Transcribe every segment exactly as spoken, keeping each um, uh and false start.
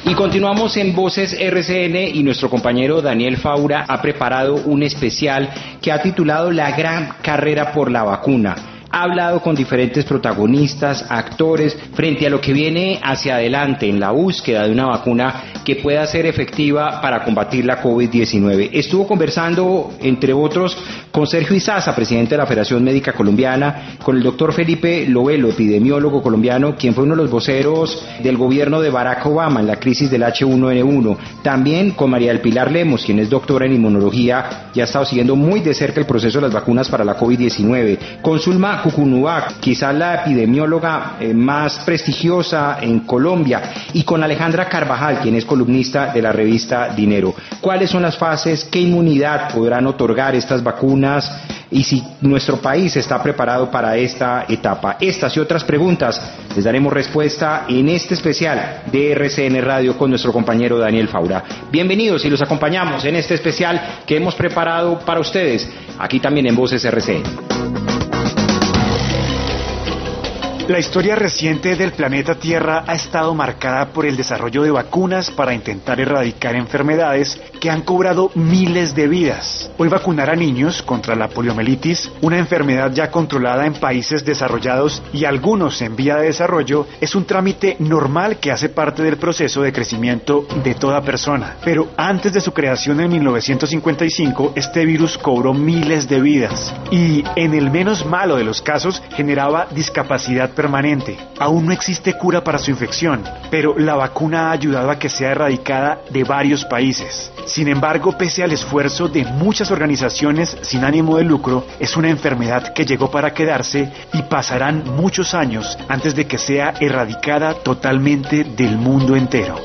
Y continuamos en Voces R C N y nuestro compañero Daniel Faura ha preparado un especial que ha titulado La gran carrera por la vacuna. Ha hablado con diferentes protagonistas, actores, frente a lo que viene hacia adelante en la búsqueda de una vacuna que pueda ser efectiva para combatir la COVID diecinueve. Estuvo conversando, entre otros, con Sergio Izaza, presidente de la Federación Médica Colombiana, con el doctor Felipe Lovelo, epidemiólogo colombiano, quien fue uno de los voceros del gobierno de Barack Obama en la crisis del H uno N uno. También con María del Pilar Lemos, quien es doctora en inmunología y ha estado siguiendo muy de cerca el proceso de las vacunas para la COVID diecinueve. Con Zulma Cucunúa, quizás la epidemióloga eh, más prestigiosa en Colombia, y con Alejandra Carvajal, quien es columnista de la revista Dinero. ¿Cuáles son las fases? ¿Qué inmunidad podrán otorgar estas vacunas? Y si nuestro país está preparado para esta etapa. Estas y otras preguntas les daremos respuesta en este especial de R C N Radio con nuestro compañero Daniel Faura. Bienvenidos y los acompañamos en este especial que hemos preparado para ustedes, aquí también en Voces R C N. La historia reciente del planeta Tierra ha estado marcada por el desarrollo de vacunas para intentar erradicar enfermedades que han cobrado miles de vidas. Hoy vacunar a niños contra la poliomielitis, una enfermedad ya controlada en países desarrollados y algunos en vía de desarrollo, es un trámite normal que hace parte del proceso de crecimiento de toda persona. Pero antes de su creación en mil novecientos cincuenta y cinco, este virus cobró miles de vidas y, en el menos malo de los casos, generaba discapacidad permanente. Aún no existe cura para su infección, pero la vacuna ha ayudado a que sea erradicada de varios países. Sin embargo, pese al esfuerzo de muchas organizaciones sin ánimo de lucro, es una enfermedad que llegó para quedarse y pasarán muchos años antes de que sea erradicada totalmente del mundo entero.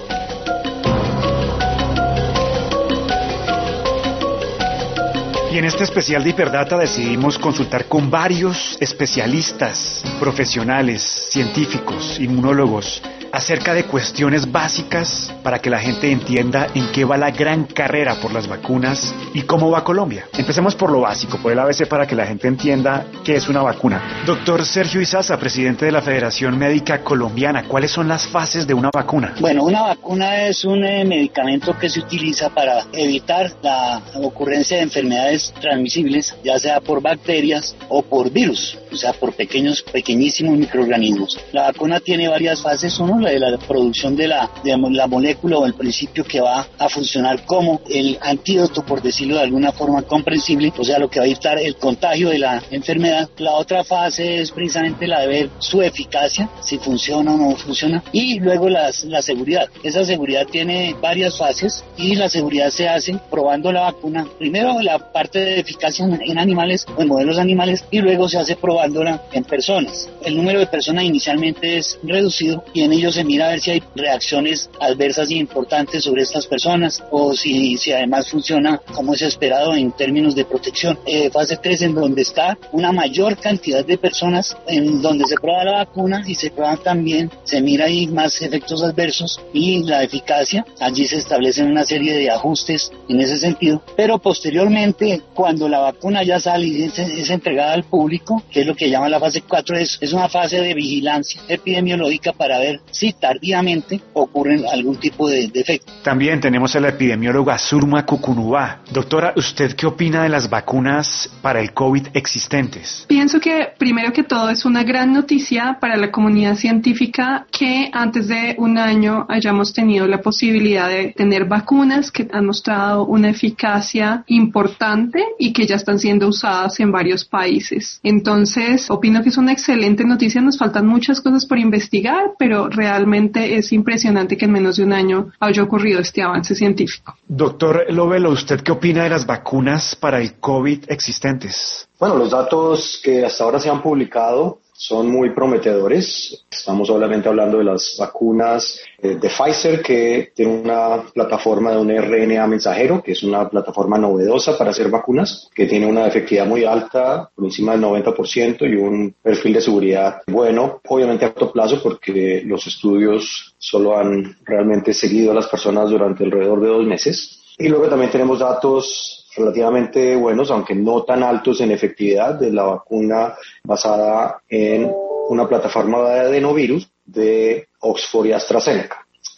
Y en este especial de Hiperdata decidimos consultar con varios especialistas, profesionales, científicos, inmunólogos, acerca de cuestiones básicas para que la gente entienda en qué va la gran carrera por las vacunas y cómo va Colombia. Empecemos por lo básico, por el A B C, para que la gente entienda qué es una vacuna. Doctor Sergio Izaza, presidente de la Federación Médica Colombiana, ¿cuáles son las fases de una vacuna? Bueno, una vacuna es un eh, medicamento que se utiliza para evitar la ocurrencia de enfermedades transmisibles, ya sea por bacterias o por virus, o sea, por pequeños, pequeñísimos microorganismos. La vacuna tiene varias fases. Uno, la de la producción de la, de la molécula o el principio que va a funcionar como el antídoto, por decirlo de alguna forma comprensible, o sea, lo que va a evitar el contagio de la enfermedad. La otra fase es precisamente la de ver su eficacia, si funciona o no funciona, y luego las, la seguridad. Esa seguridad tiene varias fases y la seguridad se hace probando la vacuna. Primero la parte de eficacia en, en animales o en modelos animales, y luego se hace probándola en personas. El número de personas inicialmente es reducido y en ello se mira a ver si hay reacciones adversas y importantes sobre estas personas o si, si además funciona como es esperado en términos de protección. Eh, fase tres, en donde está una mayor cantidad de personas, en donde se prueba la vacuna y se prueba también, se mira ahí más efectos adversos y la eficacia. Allí se establecen una serie de ajustes en ese sentido, pero posteriormente, cuando la vacuna ya sale y es, es entregada al público, que es lo que llama la fase cuatro, es, es una fase de vigilancia epidemiológica para ver si tardíamente ocurren algún tipo de defecto. También tenemos a la epidemióloga Zulma Cucunúa. Doctora, ¿usted qué opina de las vacunas para el COVID existentes? Pienso que primero que todo es una gran noticia para la comunidad científica que antes de un año hayamos tenido la posibilidad de tener vacunas que han mostrado una eficacia importante y que ya están siendo usadas en varios países. Entonces, opino que es una excelente noticia. Nos faltan muchas cosas por investigar, pero realmente es impresionante que en menos de un año haya ocurrido este avance científico. Doctor Lovelo, ¿usted qué opina de las vacunas para el COVID existentes? Bueno, los datos que hasta ahora se han publicado son muy prometedores. Estamos obviamente hablando de las vacunas eh, de Pfizer, que tiene una plataforma de un R N A mensajero, que es una plataforma novedosa para hacer vacunas, que tiene una efectividad muy alta, por encima del noventa por ciento, y un perfil de seguridad bueno, obviamente a corto plazo, porque los estudios solo han realmente seguido a las personas durante alrededor de dos meses. Y luego también tenemos datos relativamente buenos, aunque no tan altos en efectividad, de la vacuna basada en una plataforma de adenovirus de Oxford y AstraZeneca.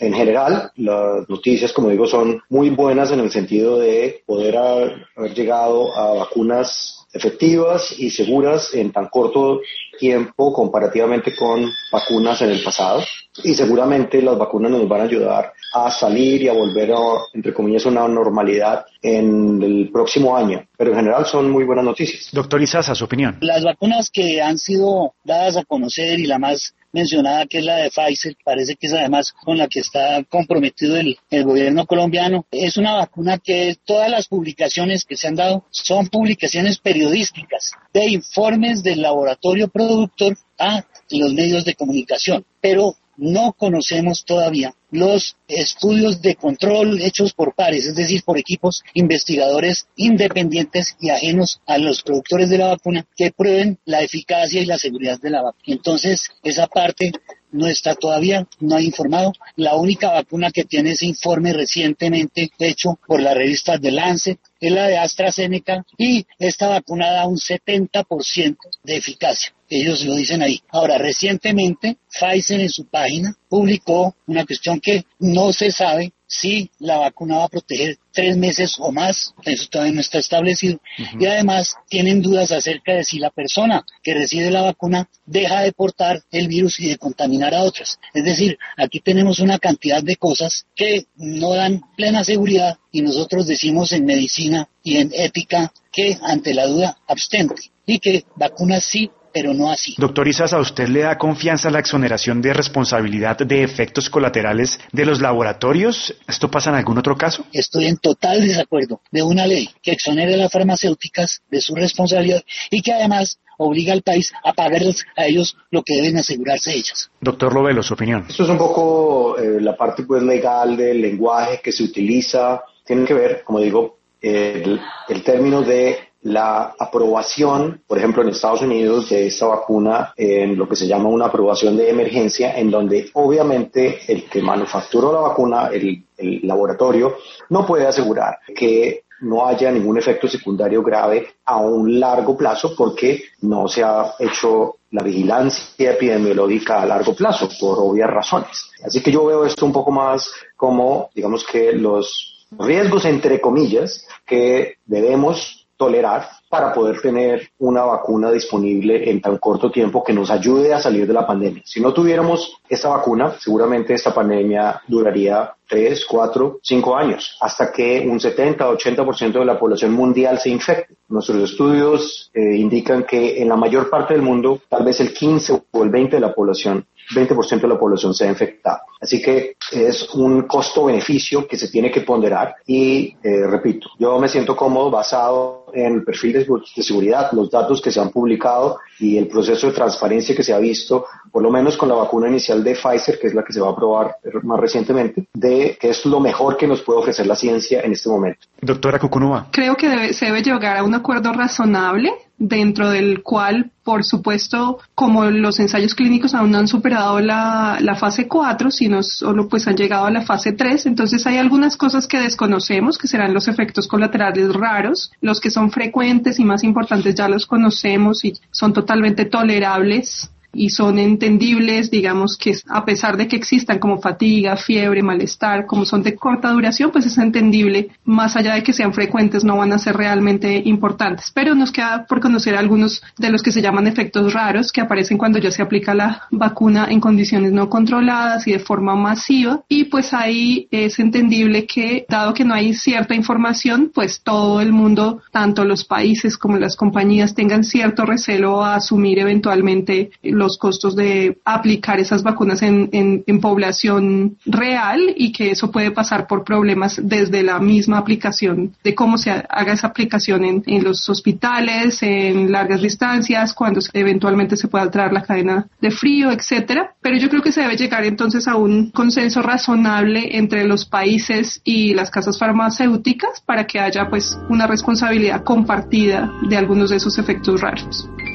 en general, las noticias, como digo, son muy buenas en el sentido de poder haber, haber llegado a vacunas efectivas y seguras en tan corto tiempo comparativamente con vacunas en el pasado, y seguramente las vacunas nos van a ayudar a salir y a volver a, entre comillas, una normalidad en el próximo año, pero en general son muy buenas noticias. Doctor Izaza, su opinión. Las vacunas que han sido dadas a conocer y la más mencionada, que es la de Pfizer, parece que es además con la que está comprometido el, el gobierno colombiano. Es una vacuna que todas las publicaciones que se han dado son publicaciones periodísticas de informes del laboratorio productor a los medios de comunicación, pero no conocemos todavía los estudios de control hechos por pares, es decir, por equipos investigadores independientes y ajenos a los productores de la vacuna que prueben la eficacia y la seguridad de la vacuna. Entonces, esa parte no está todavía, no ha informado. La única vacuna que tiene ese informe recientemente hecho por la revista The Lancet es la de AstraZeneca, y esta vacuna da un setenta por ciento de eficacia. Ellos lo dicen ahí. Ahora, recientemente, Pfizer en su página publicó una cuestión que no se sabe si la vacuna va a proteger tres meses o más, eso todavía no está establecido. Uh-huh. Y además tienen dudas acerca de si la persona que recibe la vacuna deja de portar el virus y de contaminar a otras. Es decir, aquí tenemos una cantidad de cosas que no dan plena seguridad, y nosotros decimos en medicina y en ética que ante la duda abstente, y que vacunas sí, pero no así. Doctor Izaza, ¿a usted le da confianza la exoneración de responsabilidad de efectos colaterales de los laboratorios? ¿Esto pasa en algún otro caso? Estoy en total desacuerdo de una ley que exonere a las farmacéuticas de su responsabilidad y que además obliga al país a pagarles a ellos lo que deben asegurarse ellas. Doctor Lovelo, su opinión. Esto es un poco eh, la parte pues legal del lenguaje que se utiliza. Tiene que ver, como digo, el, el término de la aprobación, por ejemplo, en Estados Unidos, de esta vacuna en lo que se llama una aprobación de emergencia, en donde obviamente el que manufacturó la vacuna, el, el laboratorio, no puede asegurar que no haya ningún efecto secundario grave a un largo plazo, porque no se ha hecho la vigilancia epidemiológica a largo plazo, por obvias razones. Así que yo veo esto un poco más como, digamos que los riesgos, entre comillas, que debemos tolerar para poder tener una vacuna disponible en tan corto tiempo que nos ayude a salir de la pandemia. Si no tuviéramos esta vacuna, seguramente esta pandemia duraría tres, cuatro, cinco años, hasta que un setenta, ochenta por ciento de la población mundial se infecte. Nuestros estudios eh, indican que en la mayor parte del mundo, tal vez el quince o el veinte de la población, veinte por ciento de la población se ha infectado. Así que es un costo-beneficio que se tiene que ponderar y, eh, repito, yo me siento cómodo basado en el perfil de, de seguridad, los datos que se han publicado y el proceso de transparencia que se ha visto, por lo menos con la vacuna inicial de Pfizer, que es la que se va a aprobar más recientemente, de que es lo mejor que nos puede ofrecer la ciencia en este momento. Doctora Cucunúa. Creo que debe, se debe llegar a un acuerdo razonable, dentro del cual, por supuesto, como los ensayos clínicos aún no han superado la, la fase cuatro, sino solo pues han llegado a la fase tres, entonces hay algunas cosas que desconocemos, que serán los efectos colaterales raros. Los que son frecuentes y más importantes ya los conocemos y son totalmente tolerables y son entendibles, digamos que a pesar de que existan como fatiga, fiebre, malestar, como son de corta duración, pues es entendible, más allá de que sean frecuentes, no van a ser realmente importantes. Pero nos queda por conocer algunos de los que se llaman efectos raros, que aparecen cuando ya se aplica la vacuna en condiciones no controladas y de forma masiva, y pues ahí es entendible que, dado que no hay cierta información, pues todo el mundo, tanto los países como las compañías, tengan cierto recelo a asumir eventualmente los costos de aplicar esas vacunas en, en, en población real, y que eso puede pasar por problemas desde la misma aplicación, de cómo se haga esa aplicación en, en los hospitales, en largas distancias, cuando eventualmente se pueda alterar la cadena de frío, etcétera. Pero yo creo que se debe llegar entonces a un consenso razonable entre los países y las casas farmacéuticas para que haya pues una responsabilidad compartida de algunos de esos efectos raros.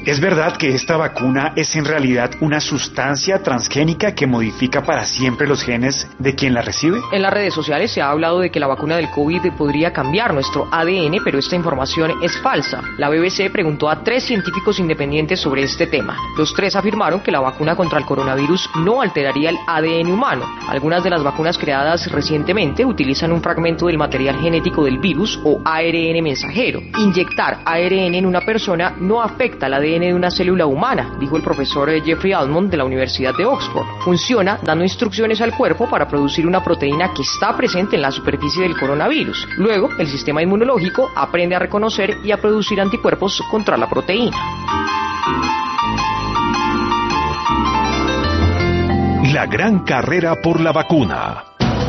¿Es verdad que esta vacuna es en realidad una sustancia transgénica que modifica para siempre los genes de quien la recibe? En las redes sociales se ha hablado de que la vacuna del COVID podría cambiar nuestro A D N, pero esta información es falsa. La B B C preguntó a tres científicos independientes sobre este tema. Los tres afirmaron que la vacuna contra el coronavirus no alteraría el A D N humano. Algunas de las vacunas creadas recientemente utilizan un fragmento del material genético del virus o A R N mensajero. Inyectar A R N en una persona no afecta al A D N de una célula humana, dijo el profesor Jeffrey Almond de la Universidad de Oxford. Funciona dando instrucciones al cuerpo para producir una proteína que está presente en la superficie del coronavirus. Luego, el sistema inmunológico aprende a reconocer y a producir anticuerpos contra la proteína. La gran carrera por la vacuna.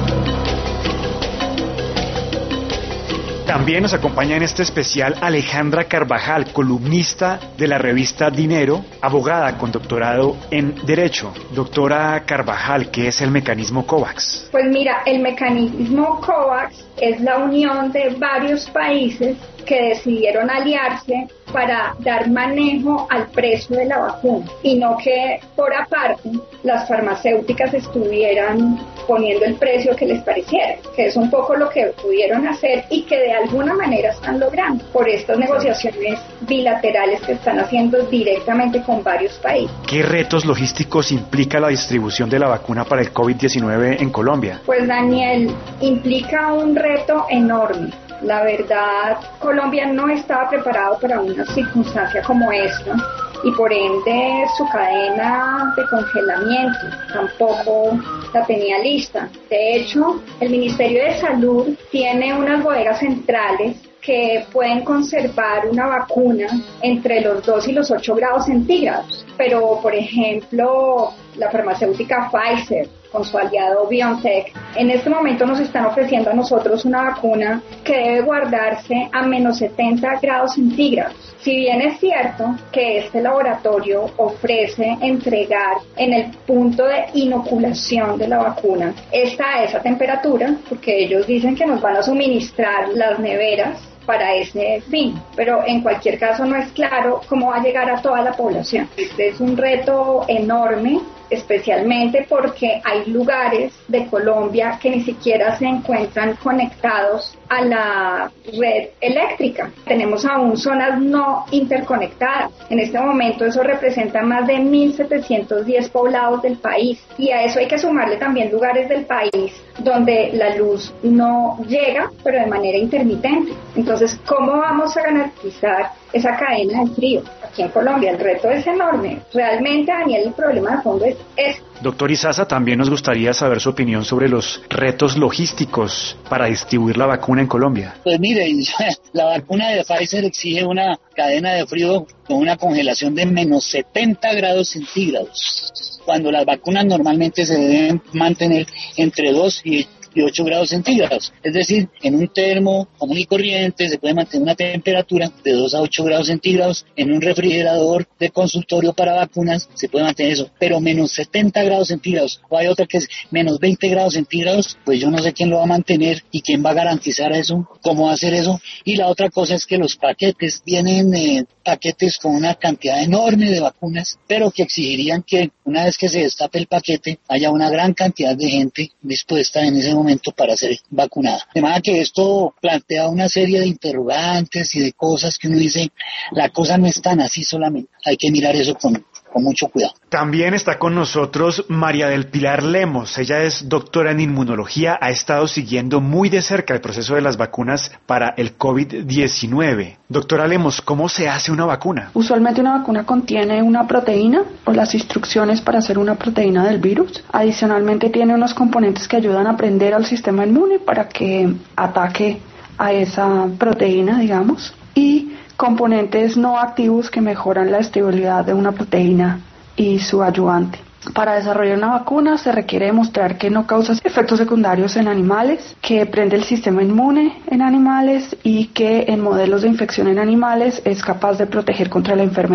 También nos acompaña en este especial Alejandra Carvajal, columnista de la revista Dinero, abogada con doctorado en Derecho. Doctora Carvajal, ¿qué es el mecanismo COVAX? Pues mira, el mecanismo COVAX es la unión de varios países que decidieron aliarse para dar manejo al precio de la vacuna y no que por aparte las farmacéuticas estuvieran poniendo el precio que les pareciera, que es un poco lo que pudieron hacer y que de alguna manera están logrando por estas negociaciones bilaterales que están haciendo directamente con varios países. ¿Qué retos logísticos implica la distribución de la vacuna para el COVID diecinueve en Colombia? Pues Daniel, implica un reto enorme. La verdad, Colombia no estaba preparado para una circunstancia como esta y por ende su cadena de congelamiento tampoco la tenía lista. De hecho, el Ministerio de Salud tiene unas bodegas centrales que pueden conservar una vacuna entre los dos y los ocho grados centígrados. Pero, por ejemplo, la farmacéutica Pfizer con su aliado BioNTech, en este momento nos están ofreciendo a nosotros una vacuna que debe guardarse a menos setenta grados centígrados. Si bien es cierto que este laboratorio ofrece entregar en el punto de inoculación de la vacuna esta a esa temperatura, porque ellos dicen que nos van a suministrar las neveras para ese fin, pero en cualquier caso no es claro cómo va a llegar a toda la población. Este es un reto enorme, especialmente porque hay lugares de Colombia que ni siquiera se encuentran conectados a la red eléctrica. Tenemos aún zonas no interconectadas. En este momento eso representa más de mil setecientos diez poblados del país y a eso hay que sumarle también lugares del país donde la luz no llega, pero de manera intermitente. Entonces, ¿cómo vamos a garantizar esa cadena de frío aquí en Colombia? El reto es enorme. Realmente, Daniel, el problema de fondo es ese. Doctor Izaza, también nos gustaría saber su opinión sobre los retos logísticos para distribuir la vacuna en Colombia. Pues mire, la vacuna de Pfizer exige una cadena de frío con una congelación de menos setenta grados centígrados, cuando las vacunas normalmente se deben mantener entre dos y ocho grados centígrados. Es decir, en un termo común y corriente se puede mantener una temperatura de dos a ocho grados centígrados. En un refrigerador de consultorio para vacunas se puede mantener eso, pero menos setenta grados centígrados. O hay otra que es menos veinte grados centígrados, pues yo no sé quién lo va a mantener y quién va a garantizar eso, cómo va a hacer eso. Y la otra cosa es que los paquetes vienen eh, paquetes con una cantidad enorme de vacunas, pero que exigirían que una vez que se destape el paquete haya una gran cantidad de gente dispuesta en ese momento para ser vacunada. De manera que esto plantea una serie de interrogantes y de cosas que uno dice, la cosa no es tan así solamente, hay que mirar eso con, con mucho cuidado. También está con nosotros María del Pilar Lemos. Ella es doctora en inmunología, ha estado siguiendo muy de cerca el proceso de las vacunas para el COVID diecinueve. Doctora Lemos, ¿cómo se hace una vacuna? Usualmente una vacuna contiene una proteína o las instrucciones para hacer una proteína del virus. Adicionalmente tiene unos componentes que ayudan a prender al sistema inmune para que ataque a esa proteína, digamos, y componentes no activos que mejoran la estabilidad de una proteína y su ayudante. Para desarrollar una vacuna se requiere demostrar que no causa efectos secundarios en animales, que prende el sistema inmune en animales y que en modelos de infección en animales es capaz de proteger contra la enfermedad.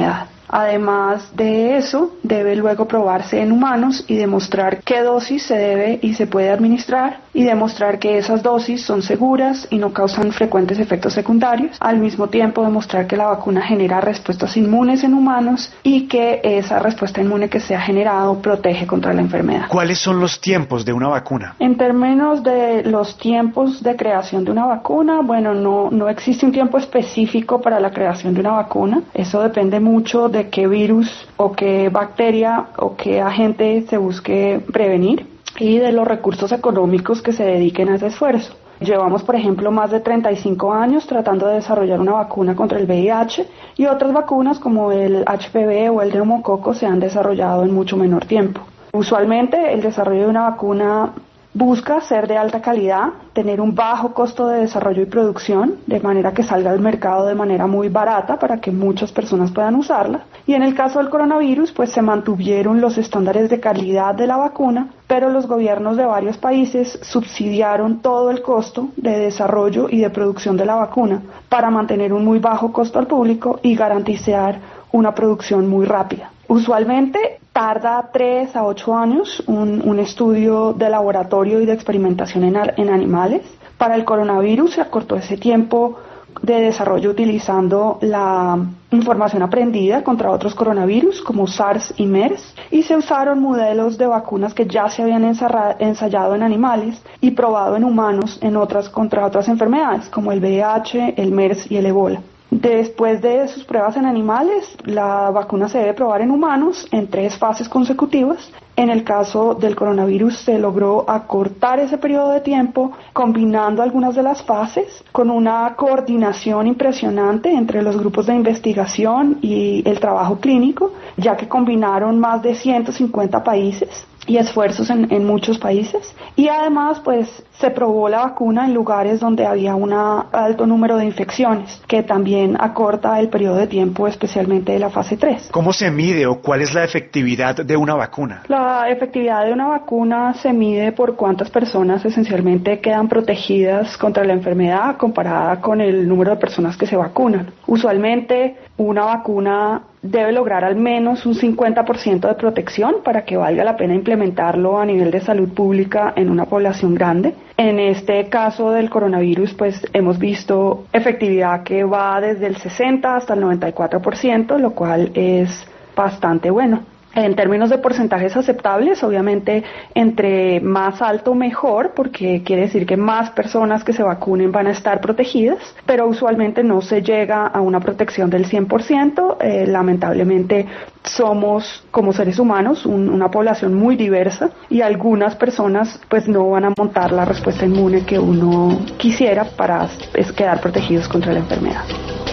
Además de eso, debe luego probarse en humanos y demostrar qué dosis se debe y se puede administrar y demostrar que esas dosis son seguras y no causan frecuentes efectos secundarios. Al mismo tiempo, demostrar que la vacuna genera respuestas inmunes en humanos y que esa respuesta inmune que se ha generado protege contra la enfermedad. ¿Cuáles son los tiempos de una vacuna? En términos de los tiempos de creación de una vacuna, bueno, no, no existe un tiempo específico para la creación de una vacuna. Eso depende mucho de qué virus o qué bacteria o qué agente se busque prevenir y de los recursos económicos que se dediquen a ese esfuerzo. Llevamos, por ejemplo, más de treinta y cinco años tratando de desarrollar una vacuna contra el V I H y otras vacunas como el H P V o el neumococo se han desarrollado en mucho menor tiempo. Usualmente el desarrollo de una vacuna busca ser de alta calidad, tener un bajo costo de desarrollo y producción, de manera que salga al mercado de manera muy barata para que muchas personas puedan usarla. Y en el caso del coronavirus, pues se mantuvieron los estándares de calidad de la vacuna, pero los gobiernos de varios países subsidiaron todo el costo de desarrollo y de producción de la vacuna para mantener un muy bajo costo al público y garantizar una producción muy rápida. Usualmente tarda tres a ocho años un, un estudio de laboratorio y de experimentación en, en animales. Para el coronavirus se acortó ese tiempo de desarrollo utilizando la información aprendida contra otros coronavirus como SARS y MERS y se usaron modelos de vacunas que ya se habían ensarra, ensayado en animales y probado en humanos en otras, contra otras enfermedades como el V I H, el MERS y el Ebola. Después de sus pruebas en animales, la vacuna se debe probar en humanos en tres fases consecutivas. En el caso del coronavirus se logró acortar ese periodo de tiempo combinando algunas de las fases con una coordinación impresionante entre los grupos de investigación y el trabajo clínico, ya que combinaron más de ciento cincuenta países y esfuerzos en, en muchos países. Y además, pues, se probó la vacuna en lugares donde había un alto número de infecciones, que también acorta el periodo de tiempo, especialmente de la fase tres. ¿Cómo se mide o cuál es la efectividad de una vacuna? La efectividad de una vacuna se mide por cuántas personas esencialmente quedan protegidas contra la enfermedad comparada con el número de personas que se vacunan. Usualmente, una vacuna debe lograr al menos un cincuenta por ciento de protección para que valga la pena implementarlo a nivel de salud pública en una población grande. En este caso del coronavirus, pues hemos visto efectividad que va desde el sesenta hasta el noventa y cuatro por ciento, lo cual es bastante bueno. En términos de porcentajes aceptables, obviamente entre más alto mejor, porque quiere decir que más personas que se vacunen van a estar protegidas, pero usualmente no se llega a una protección del cien por ciento. Eh, lamentablemente somos, como seres humanos, un, una población muy diversa y algunas personas pues no van a montar la respuesta inmune que uno quisiera para pues, quedar protegidos contra la enfermedad.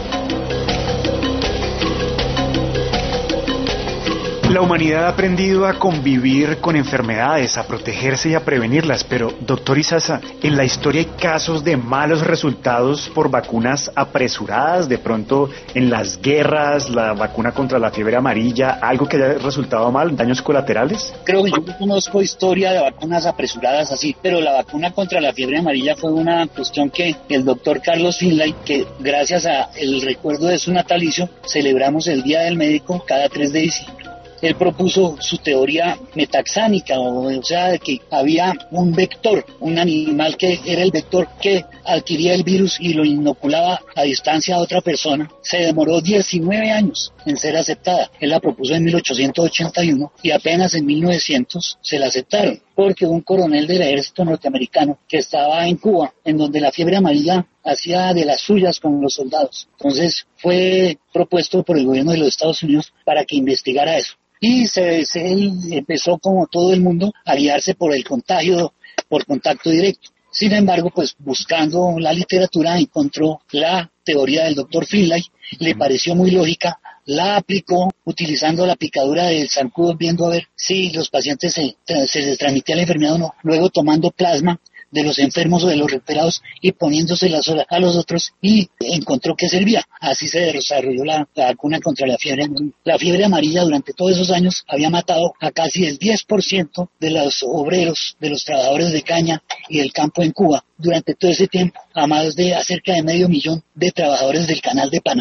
La humanidad ha aprendido a convivir con enfermedades, a protegerse y a prevenirlas, pero, doctor Izaza, en la historia hay casos de malos resultados por vacunas apresuradas, de pronto en las guerras, la vacuna contra la fiebre amarilla, algo que haya resultado mal, daños colaterales. Creo que yo no conozco historia de vacunas apresuradas así, pero la vacuna contra la fiebre amarilla fue una cuestión que el doctor Carlos Finlay, que gracias a el recuerdo de su natalicio, celebramos el Día del Médico cada tres de diciembre. Él propuso su teoría metaxánica, o, o sea, de que había un vector, un animal que era el vector que adquiría el virus y lo inoculaba a distancia a otra persona. Se demoró diecinueve años en ser aceptada. Él la propuso en mil ochocientos ochenta y uno y apenas en mil novecientos se la aceptaron, porque un coronel del ejército norteamericano que estaba en Cuba, en donde la fiebre amarilla hacía de las suyas con los soldados. Entonces fue propuesto por el gobierno de los Estados Unidos para que investigara eso. Y se, se él empezó, como todo el mundo, a guiarse por el contagio, por contacto directo. Sin embargo, pues buscando la literatura encontró la teoría del doctor Finlay, le pareció muy lógica, la aplicó utilizando la picadura del zancudo, viendo a ver si los pacientes se, se les transmitía la enfermedad o no, luego tomando plasma de los enfermos o de los recuperados y poniéndoselas a los otros, y encontró que servía. Así se desarrolló la, la vacuna contra la fiebre amarilla. La fiebre amarilla durante todos esos años había matado a casi el diez por ciento de los obreros, de los trabajadores de caña y del campo en Cuba. Durante todo ese tiempo, a más de cerca de medio millón de trabajadores del Canal de Panamá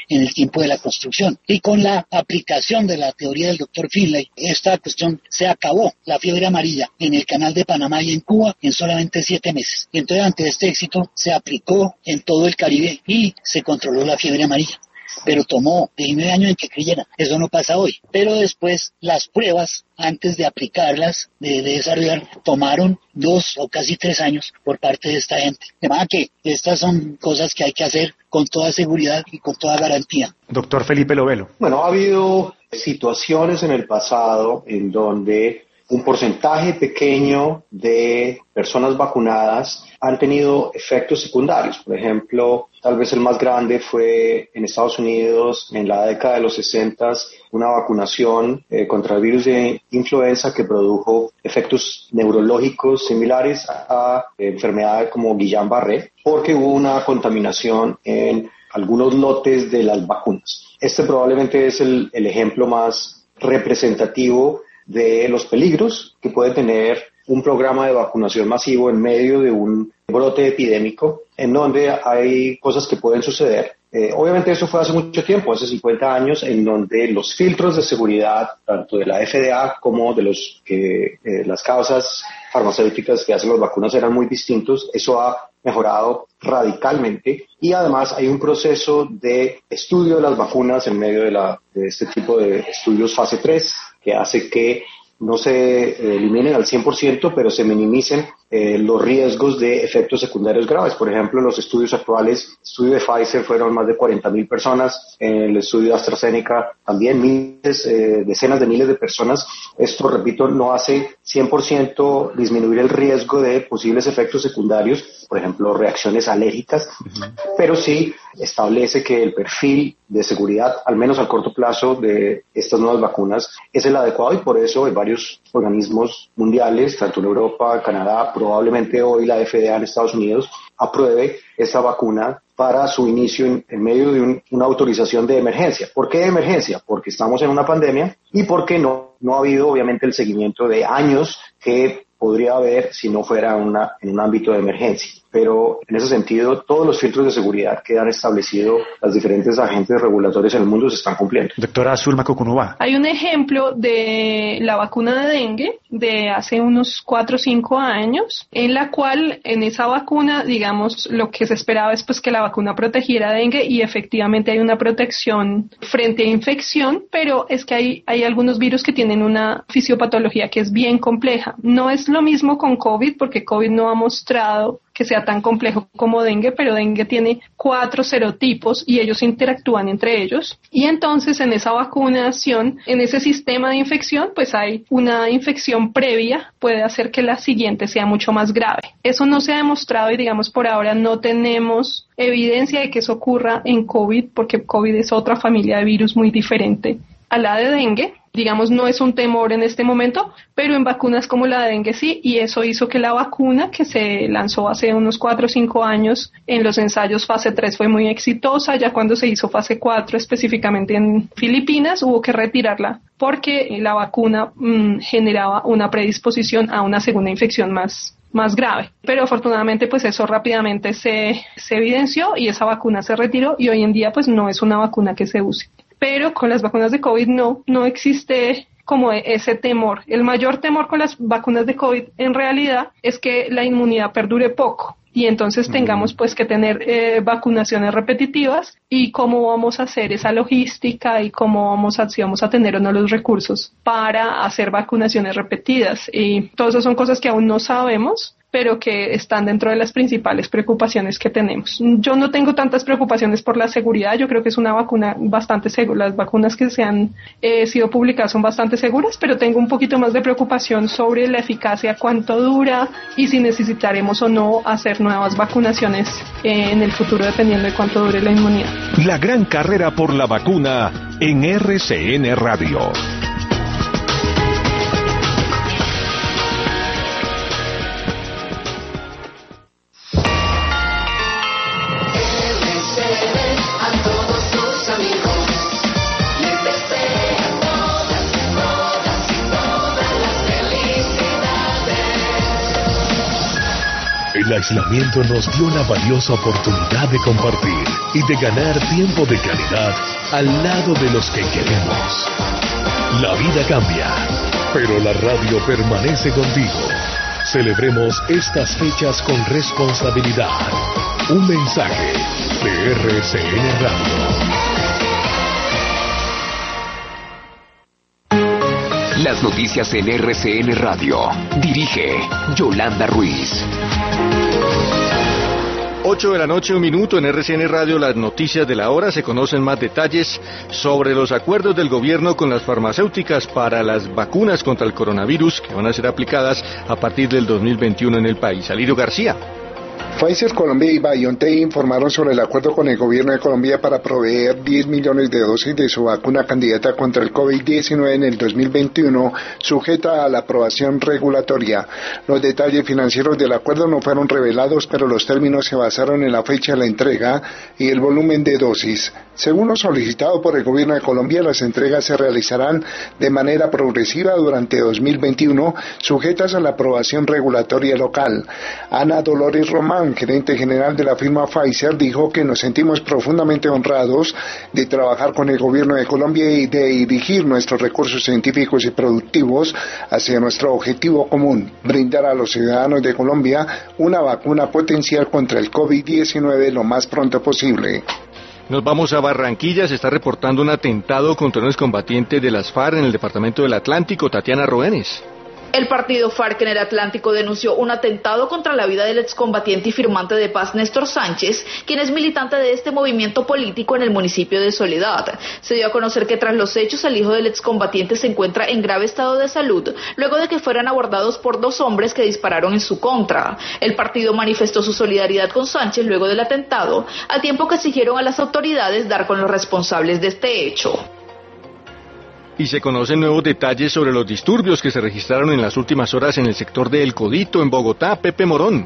en el tiempo de la construcción. Y con la aplicación de la teoría del doctor Finlay, esta cuestión se acabó, la fiebre amarilla, en el canal de Panamá y en Cuba en solamente siete meses. Y entonces ante este éxito se aplicó en todo el Caribe y se controló la fiebre amarilla. Pero tomó diecinueve años en que creyera. Eso no pasa hoy. Pero después las pruebas, antes de aplicarlas, de, de desarrollar, tomaron dos o casi tres años por parte de esta gente. De manera que estas son cosas que hay que hacer con toda seguridad y con toda garantía. Doctor Felipe Lovelo. Bueno, ha habido situaciones en el pasado en donde un porcentaje pequeño de personas vacunadas han tenido efectos secundarios. Por ejemplo, tal vez el más grande fue en Estados Unidos en la década de los sesenta, una vacunación eh, contra el virus de influenza que produjo efectos neurológicos similares a, a enfermedades como Guillain-Barré, porque hubo una contaminación en algunos lotes de las vacunas. Este probablemente es el, el ejemplo más representativo de los peligros que puede tener un programa de vacunación masivo en medio de un brote epidémico, en donde hay cosas que pueden suceder. Eh, obviamente eso fue hace mucho tiempo, hace cincuenta años, en donde los filtros de seguridad, tanto de la F D A como de los que eh, las causas farmacéuticas que hacen las vacunas eran muy distintos. Eso ha mejorado radicalmente y además hay un proceso de estudio de las vacunas en medio de, la, de este tipo de estudios fase tres que hace que no se eliminen al cien por ciento, pero se minimicen eh, los riesgos de efectos secundarios graves. Por ejemplo, en los estudios actuales, el estudio de Pfizer fueron más de cuarenta mil personas, en el estudio de AstraZeneca también miles, eh, decenas de miles de personas. Esto, repito, no hace cien por ciento disminuir el riesgo de posibles efectos secundarios, por ejemplo, reacciones alérgicas, uh-huh. pero sí establece que el perfil de seguridad, al menos al corto plazo, de estas nuevas vacunas es el adecuado y por eso hay varios organismos mundiales, tanto en Europa, Canadá, probablemente hoy la F D A en Estados Unidos apruebe esta vacuna para su inicio en, en medio de un, una autorización de emergencia. ¿Por qué de emergencia? Porque estamos en una pandemia y porque no, no ha habido obviamente el seguimiento de años que podría haber si no fuera una, en un ámbito de emergencia. Pero en ese sentido, todos los filtros de seguridad que han establecido las diferentes agentes regulatorios en el mundo se están cumpliendo. Doctora Zulma Cucunova. Hay un ejemplo de la vacuna de dengue de hace unos cuatro o cinco años, en la cual en esa vacuna, digamos, lo que se esperaba es pues que la vacuna protegiera dengue y efectivamente hay una protección frente a infección, pero es que hay, hay algunos virus que tienen una fisiopatología que es bien compleja. No es lo mismo con COVID, porque COVID no ha mostrado que sea tan complejo como dengue, pero dengue tiene cuatro serotipos y ellos interactúan entre ellos. Y entonces en esa vacunación, en ese sistema de infección, pues hay una infección previa, puede hacer que la siguiente sea mucho más grave. Eso no se ha demostrado y digamos por ahora no tenemos evidencia de que eso ocurra en COVID, porque COVID es otra familia de virus muy diferente a la de dengue. Digamos, no es un temor en este momento, pero en vacunas como la de dengue sí, y eso hizo que la vacuna que se lanzó hace unos cuatro o cinco años en los ensayos fase tres fue muy exitosa. Ya cuando se hizo fase cuatro, específicamente en Filipinas, hubo que retirarla porque la vacuna mmm, generaba una predisposición a una segunda infección más más grave, pero afortunadamente pues eso rápidamente se, se evidenció y esa vacuna se retiró y hoy en día pues no es una vacuna que se use. Pero con las vacunas de COVID no, no existe como ese temor. El mayor temor con las vacunas de COVID en realidad es que la inmunidad perdure poco y entonces tengamos pues que tener eh, vacunaciones repetitivas y cómo vamos a hacer esa logística y cómo vamos a, si vamos a tener o no los recursos para hacer vacunaciones repetidas. Y todas esas son cosas que aún no sabemos, pero que están dentro de las principales preocupaciones que tenemos. Yo no tengo tantas preocupaciones por la seguridad, yo creo que es una vacuna bastante segura, las vacunas que se han eh, sido publicadas son bastante seguras, pero tengo un poquito más de preocupación sobre la eficacia, cuánto dura y si necesitaremos o no hacer nuevas vacunaciones eh, en el futuro dependiendo de cuánto dure la inmunidad. La gran carrera por la vacuna en R C N Radio. En El aislamiento nos dio la valiosa oportunidad de compartir y de ganar tiempo de calidad al lado de los que queremos. La vida cambia, pero la radio permanece contigo. Celebremos estas fechas con responsabilidad. Un mensaje de R C N Radio. Las noticias en R C N Radio. Dirige Yolanda Ruiz. ocho de la noche, un minuto en R C N Radio, las noticias de la hora. Se conocen más detalles sobre los acuerdos del gobierno con las farmacéuticas para las vacunas contra el coronavirus que van a ser aplicadas a partir del dos mil veintiuno en el país. Alirio García. Pfizer Colombia y BioNTech informaron sobre el acuerdo con el gobierno de Colombia para proveer diez millones de dosis de su vacuna candidata contra el COVID diecinueve en el dos mil veintiuno, sujeta a la aprobación regulatoria. Los detalles financieros del acuerdo no fueron revelados, pero los términos se basaron en la fecha de la entrega y el volumen de dosis. Según lo solicitado por el gobierno de Colombia, las entregas se realizarán de manera progresiva durante dos mil veintiuno, sujetas a la aprobación regulatoria local. Ana Dolores Román, gerente general de la firma Pfizer, dijo que nos sentimos profundamente honrados de trabajar con el gobierno de Colombia y de dirigir nuestros recursos científicos y productivos hacia nuestro objetivo común, brindar a los ciudadanos de Colombia una vacuna potencial contra el COVID diecinueve lo más pronto posible. Nos vamos a Barranquilla. Se está reportando un atentado contra unos combatientes de las FARC en el departamento del Atlántico. Tatiana Roenes. El partido FARC en el Atlántico denunció un atentado contra la vida del excombatiente y firmante de paz Néstor Sánchez, quien es militante de este movimiento político en el municipio de Soledad. Se dio a conocer que tras los hechos el hijo del excombatiente se encuentra en grave estado de salud, luego de que fueran abordados por dos hombres que dispararon en su contra. El partido manifestó su solidaridad con Sánchez luego del atentado, al tiempo que exigieron a las autoridades dar con los responsables de este hecho. Y se conocen nuevos detalles sobre los disturbios que se registraron en las últimas horas en el sector de El Codito, en Bogotá. Pepe Morón.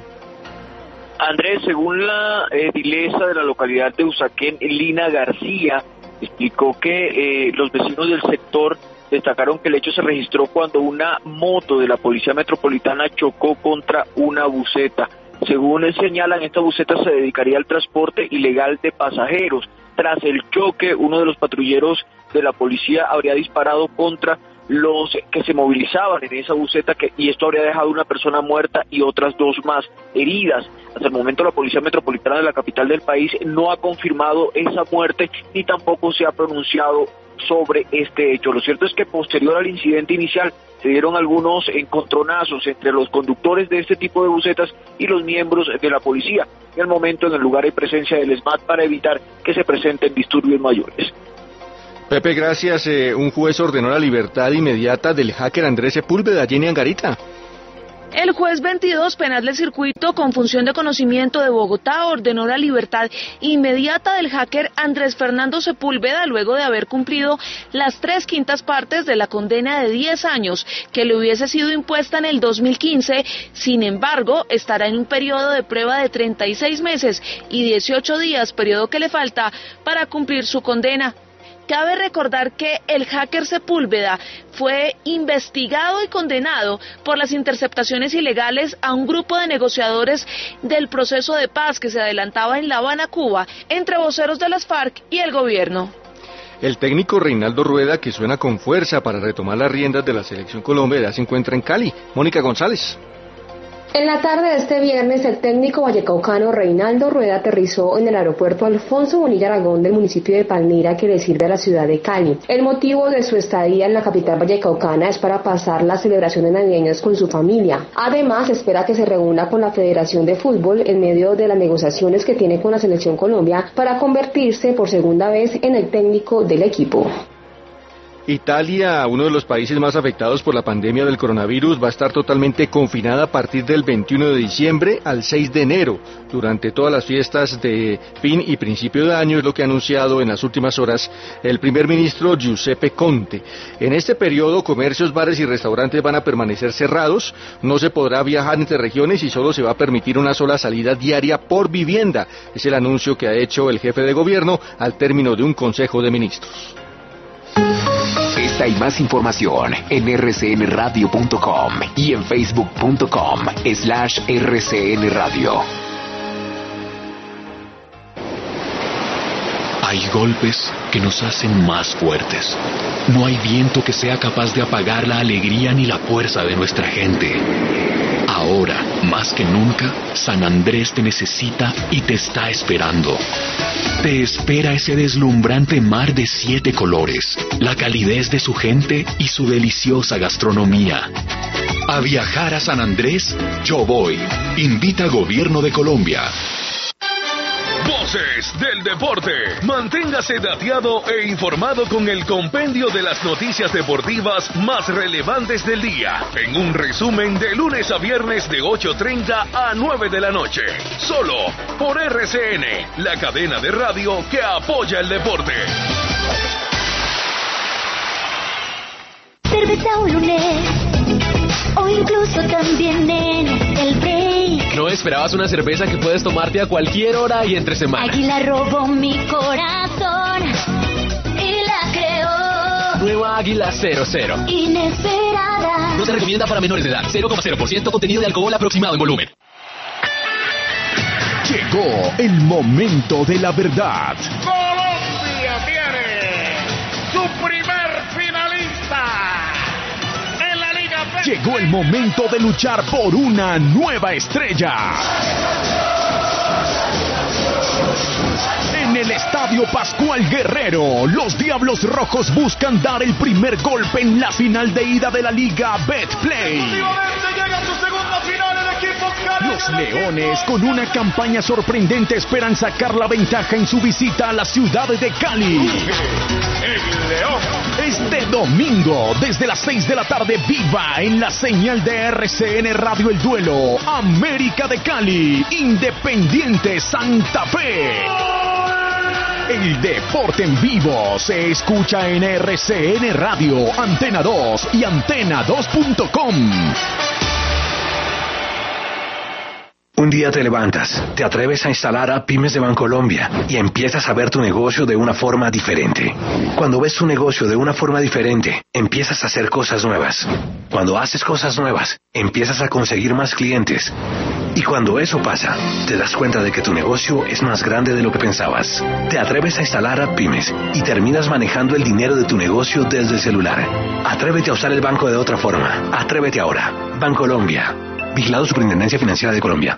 Andrés, según la edilesa de la localidad de Usaquén, Lina García, explicó que eh, los vecinos del sector destacaron que el hecho se registró cuando una moto de la Policía Metropolitana chocó contra una buseta. Según señalan, esta buseta se dedicaría al transporte ilegal de pasajeros. Tras el choque, uno de los patrulleros de la policía habría disparado contra los que se movilizaban en esa buseta que, y esto habría dejado una persona muerta y otras dos más heridas. Hasta el momento la Policía Metropolitana de la capital del país no ha confirmado esa muerte ni tampoco se ha pronunciado sobre este hecho. Lo cierto es que posterior al incidente inicial se dieron algunos encontronazos entre los conductores de este tipo de busetas y los miembros de la policía. En el momento en el lugar hay presencia del ESMAD para evitar que se presenten disturbios mayores. Pepe, gracias. Eh, un juez ordenó la libertad inmediata del hacker Andrés Sepúlveda. Jenny Angarita. El juez veintidós penal del circuito con función de conocimiento de Bogotá ordenó la libertad inmediata del hacker Andrés Fernando Sepúlveda luego de haber cumplido las tres quintas partes de la condena de diez años que le hubiese sido impuesta en el dos mil quince. Sin embargo, estará en un periodo de prueba de treinta y seis meses y dieciocho días, periodo que le falta para cumplir su condena. Cabe recordar que el hacker Sepúlveda fue investigado y condenado por las interceptaciones ilegales a un grupo de negociadores del proceso de paz que se adelantaba en La Habana, Cuba, entre voceros de las FARC y el gobierno. El técnico Reinaldo Rueda, que suena con fuerza para retomar las riendas de la Selección Colombia, ya se encuentra en Cali. Mónica González. En la tarde de este viernes, el técnico vallecaucano Reinaldo Rueda aterrizó en el aeropuerto Alfonso Bonilla Aragón del municipio de Palmira, que le sirve a la ciudad de Cali. El motivo de su estadía en la capital vallecaucana es para pasar las celebraciones navideñas con su familia. Además, espera que se reúna con la Federación de Fútbol en medio de las negociaciones que tiene con la Selección Colombia para convertirse por segunda vez en el técnico del equipo. Italia, uno de los países más afectados por la pandemia del coronavirus, va a estar totalmente confinada a partir del veintiuno de diciembre al seis de enero, durante todas las fiestas de fin y principio de año, es lo que ha anunciado en las últimas horas el primer ministro Giuseppe Conte. En este periodo, comercios, bares y restaurantes van a permanecer cerrados, no se podrá viajar entre regiones y solo se va a permitir una sola salida diaria por vivienda. Es el anuncio que ha hecho el jefe de gobierno al término de un consejo de ministros. Esta y más información en erre ce ene radio punto com y en facebook punto com slash erre ce ene radio. Hay golpes que nos hacen más fuertes. No hay viento que sea capaz de apagar la alegría ni la fuerza de nuestra gente. Ahora, más que nunca, San Andrés te necesita y te está esperando. Te espera ese deslumbrante mar de siete colores, la calidez de su gente y su deliciosa gastronomía. A viajar a San Andrés, yo voy. Invita Gobierno de Colombia. Voces del deporte. Manténgase dateado e informado con el compendio de las noticias deportivas más relevantes del día, en un resumen de lunes a viernes de ocho treinta a nueve de la noche. Solo por erre ce ene, la cadena de radio que apoya el deporte. Cerveza o lunes, o incluso también en el break. ¿No esperabas una cerveza que puedes tomarte a cualquier hora y entre semana? Águila robó mi corazón y la creó. Nueva Águila cero cero. Inesperada. No se recomienda para menores de edad. cero coma cero por ciento contenido de alcohol aproximado en volumen. Llegó el momento de la verdad. Colombia tiene su primer finalista. Llegó el momento de luchar por una nueva estrella. En el Estadio Pascual Guerrero, los Diablos Rojos buscan dar el primer golpe en la final de ida de la Liga Betplay. Los Leones, con una campaña sorprendente, esperan sacar la ventaja en su visita a la ciudad de Cali. Este domingo, desde las seis de la tarde, viva en la señal de erre ce ene Radio el duelo América de Cali, Independiente Santa Fe. El deporte en vivo se escucha en erre ce ene Radio, Antena dos y antena dos punto com. Un día te levantas, te atreves a instalar a Pymes de Bancolombia y empiezas a ver tu negocio de una forma diferente. Cuando ves tu negocio de una forma diferente, empiezas a hacer cosas nuevas. Cuando haces cosas nuevas, empiezas a conseguir más clientes. Y cuando eso pasa, te das cuenta de que tu negocio es más grande de lo que pensabas. Te atreves a instalar a Pymes y terminas manejando el dinero de tu negocio desde el celular. Atrévete a usar el banco de otra forma. Atrévete ahora. Bancolombia. Vigilado Superintendencia Financiera de Colombia.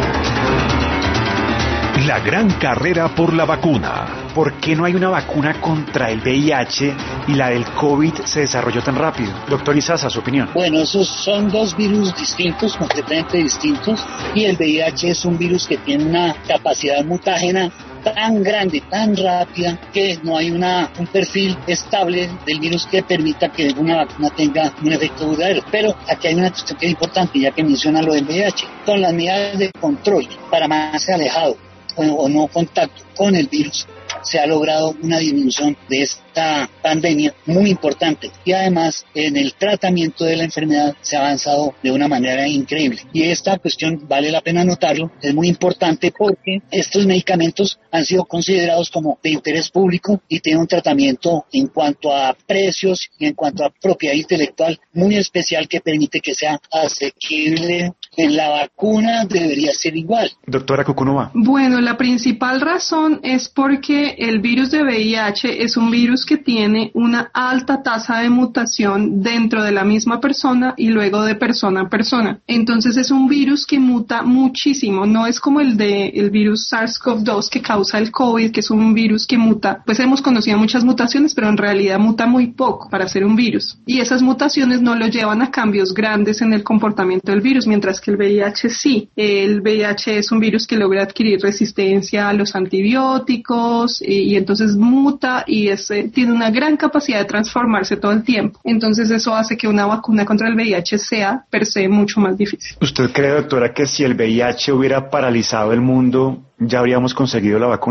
La gran carrera por la vacuna. ¿Por qué no hay una vacuna contra el V I H y la del COVID se desarrolló tan rápido? Doctor Izaza, su opinión. Bueno, esos son dos virus distintos, completamente distintos, y el V I H es un virus que tiene una capacidad mutágena tan grande, tan rápida, que no hay una, un perfil estable del virus que permita que una vacuna tenga un efecto duradero. Pero aquí hay una cuestión que es importante, ya que menciona lo del V I H. Con las medidas de control para más alejado o, o no contacto con el virus, se ha logrado una disminución de esta pandemia muy importante, y además en el tratamiento de la enfermedad se ha avanzado de una manera increíble. Y esta cuestión, vale la pena notarlo, es muy importante porque estos medicamentos han sido considerados como de interés público y tienen un tratamiento en cuanto a precios y en cuanto a propiedad intelectual muy especial que permite que sea asequible. En la vacuna debería ser igual. Doctora Cucunova. Bueno, la principal razón es porque el virus de V I H es un virus que tiene una alta tasa de mutación dentro de la misma persona y luego de persona a persona. Entonces es un virus que muta muchísimo, no es como el de el virus SARS CoV dos que causa el COVID, que es un virus que muta. Pues hemos conocido muchas mutaciones, pero en realidad muta muy poco para ser un virus. Y esas mutaciones no lo llevan a cambios grandes en el comportamiento del virus, mientras que el V I H sí. El V I H es un virus que logra adquirir resistencia a los antibióticos y, y entonces muta y es, eh, tiene una gran capacidad de transformarse todo el tiempo. Entonces eso hace que una vacuna contra el V I H sea per se mucho más difícil. ¿Usted cree, doctora, que si el V I H hubiera paralizado el mundo, ya habríamos conseguido la vacuna?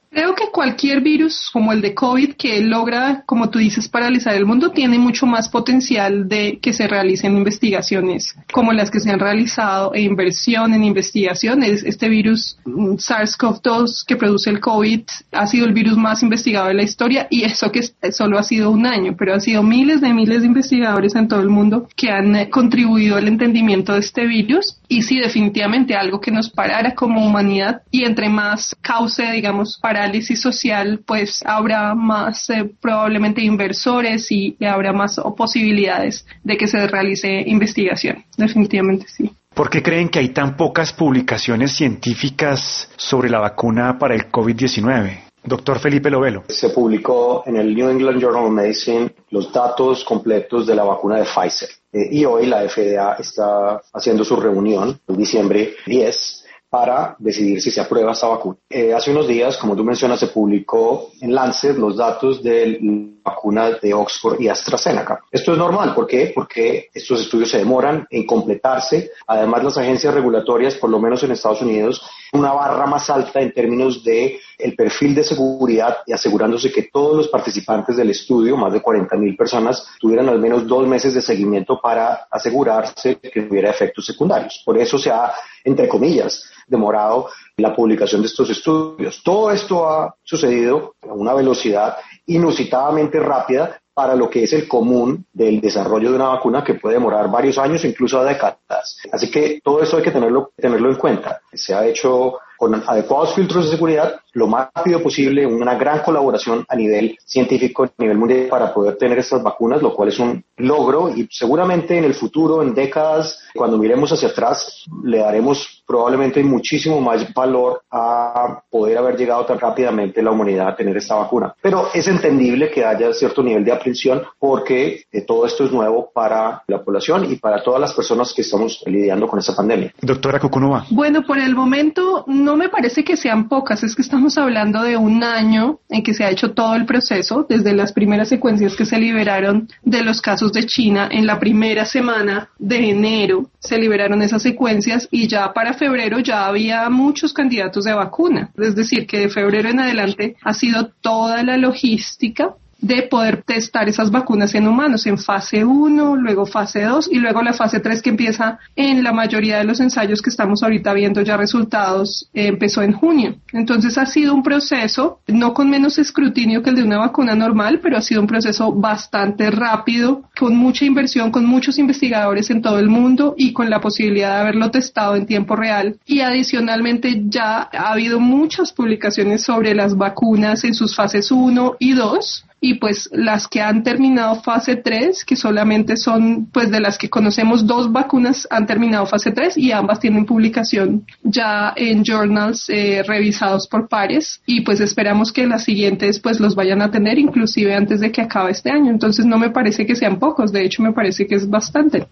Creo que cualquier virus como el de COVID que logra, como tú dices, paralizar el mundo, tiene mucho más potencial de que se realicen investigaciones como las que se han realizado e inversión en investigaciones. Este virus SARS-CoV dos que produce el COVID ha sido el virus más investigado de la historia, y eso que solo ha sido un año, pero han sido miles de miles de investigadores en todo el mundo que han contribuido al entendimiento de este virus. Y sí, definitivamente algo que nos parara como humanidad, y entre más cause, digamos, parálisis social, pues habrá más eh, probablemente inversores y, y habrá más posibilidades de que se realice investigación. Definitivamente sí. ¿Por qué creen que hay tan pocas publicaciones científicas sobre la vacuna para el COVID diecinueve? Doctor Felipe Lovelo. Se publicó en el New England Journal of Medicine los datos completos de la vacuna de Pfizer. Eh, y hoy la F D A está haciendo su reunión en diciembre diez para decidir si se aprueba esta vacuna. Eh, hace unos días, como tú mencionas, se publicó en Lancet los datos de la vacuna de Oxford y AstraZeneca. Esto es normal. ¿Por qué? Porque estos estudios se demoran en completarse. Además, las agencias regulatorias, por lo menos en Estados Unidos, una barra más alta en términos de el perfil de seguridad, y asegurándose que todos los participantes del estudio, más de cuarenta mil personas, tuvieran al menos dos meses de seguimiento para asegurarse que no hubiera efectos secundarios. Por eso se ha, entre comillas, demorado la publicación de estos estudios. Todo esto ha sucedido a una velocidad inusitadamente rápida para lo que es el común del desarrollo de una vacuna, que puede demorar varios años, incluso décadas. Así que todo eso hay que tenerlo, tenerlo en cuenta. Se ha hecho con adecuados filtros de seguridad, lo más rápido posible, una gran colaboración a nivel científico, a nivel mundial, para poder tener estas vacunas, lo cual es un logro, y seguramente en el futuro, en décadas, cuando miremos hacia atrás, le daremos probablemente muchísimo más valor a poder haber llegado tan rápidamente la humanidad a tener esta vacuna. Pero es entendible que haya cierto nivel de aprensión, porque eh, todo esto es nuevo para la población y para todas las personas que estamos lidiando con esta pandemia. Doctora Cucunova. Bueno, por el momento no me parece que sean pocas, es que estamos hablando de un año en que se ha hecho todo el proceso, desde las primeras secuencias que se liberaron de los casos de China en la primera semana de enero, se liberaron esas secuencias, y ya para febrero ya había muchos candidatos de vacuna, es decir, que de febrero en adelante ha sido toda la logística de poder testar esas vacunas en humanos en fase uno, luego fase dos y luego la fase tres, que empieza en la mayoría de los ensayos que estamos ahorita viendo ya resultados, eh, empezó en junio. Entonces ha sido un proceso, no con menos escrutinio que el de una vacuna normal, pero ha sido un proceso bastante rápido, con mucha inversión, con muchos investigadores en todo el mundo y con la posibilidad de haberlo testado en tiempo real. Y adicionalmente ya ha habido muchas publicaciones sobre las vacunas en sus fases uno y dos. Y pues las que han terminado fase tres, que solamente son, pues de las que conocemos, dos vacunas han terminado fase tres, y ambas tienen publicación ya en journals eh, revisados por pares, y pues esperamos que las siguientes pues los vayan a tener inclusive antes de que acabe este año. Entonces no me parece que sean pocos, de hecho me parece que es bastante.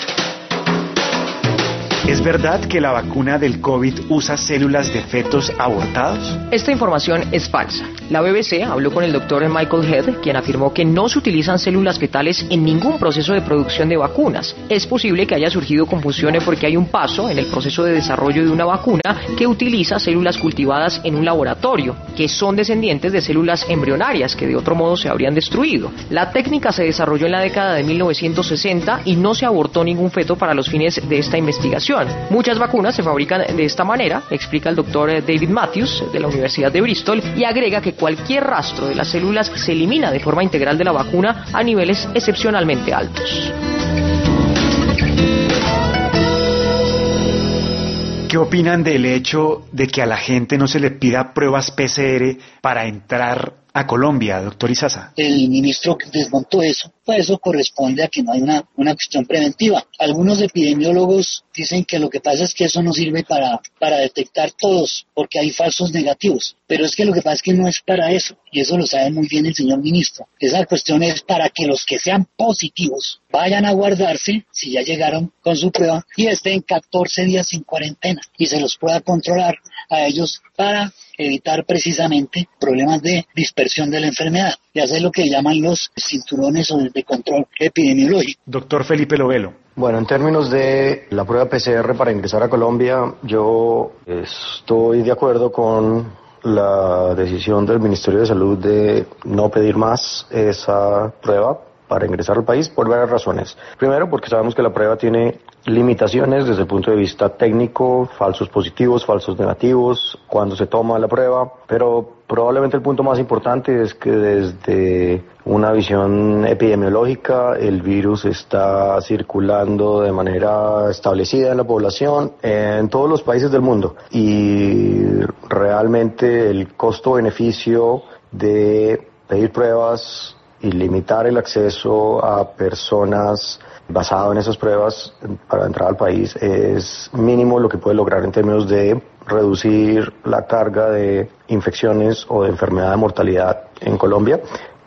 ¿Es verdad que la vacuna del COVID usa células de fetos abortados? Esta información es falsa. La B B C habló con el doctor Michael Head, quien afirmó que no se utilizan células fetales en ningún proceso de producción de vacunas. Es posible que haya surgido confusión porque hay un paso en el proceso de desarrollo de una vacuna que utiliza células cultivadas en un laboratorio, que son descendientes de células embrionarias que de otro modo se habrían destruido. La técnica se desarrolló en la década de mil novecientos sesenta y no se abortó ningún feto para los fines de esta investigación. Muchas vacunas se fabrican de esta manera, explica el doctor David Matthews de la Universidad de Bristol, y agrega que cualquier rastro de las células se elimina de forma integral de la vacuna a niveles excepcionalmente altos. ¿Qué opinan del hecho de que a la gente no se le pida pruebas P C R para entrar a Colombia, doctor Izaza? El ministro desmontó eso, pues eso corresponde a que no hay una, una cuestión preventiva. Algunos epidemiólogos dicen que lo que pasa es que eso no sirve para, para detectar todos, porque hay falsos negativos, pero es que lo que pasa es que no es para eso, y eso lo sabe muy bien el señor ministro. Esa cuestión es para que los que sean positivos vayan a guardarse, si ya llegaron con su prueba, y estén catorce días sin cuarentena, y se los pueda controlar a ellos para evitar precisamente problemas de dispersión de la enfermedad, y hacer lo que llaman los cinturones o de control epidemiológico. Doctor Felipe Lovelo. Bueno, en términos de la prueba P C R para ingresar a Colombia, yo estoy de acuerdo con la decisión del Ministerio de Salud de no pedir más esa prueba para ingresar al país por varias razones. Primero, porque sabemos que la prueba tiene limitaciones desde el punto de vista técnico, falsos positivos, falsos negativos, cuando se toma la prueba, pero probablemente el punto más importante es que desde una visión epidemiológica el virus está circulando de manera establecida en la población en todos los países del mundo y realmente el costo-beneficio de pedir pruebas y limitar el acceso a personas basado en esas pruebas para entrar al país es mínimo lo que puede lograr en términos de reducir la carga de infecciones o de enfermedad de mortalidad en Colombia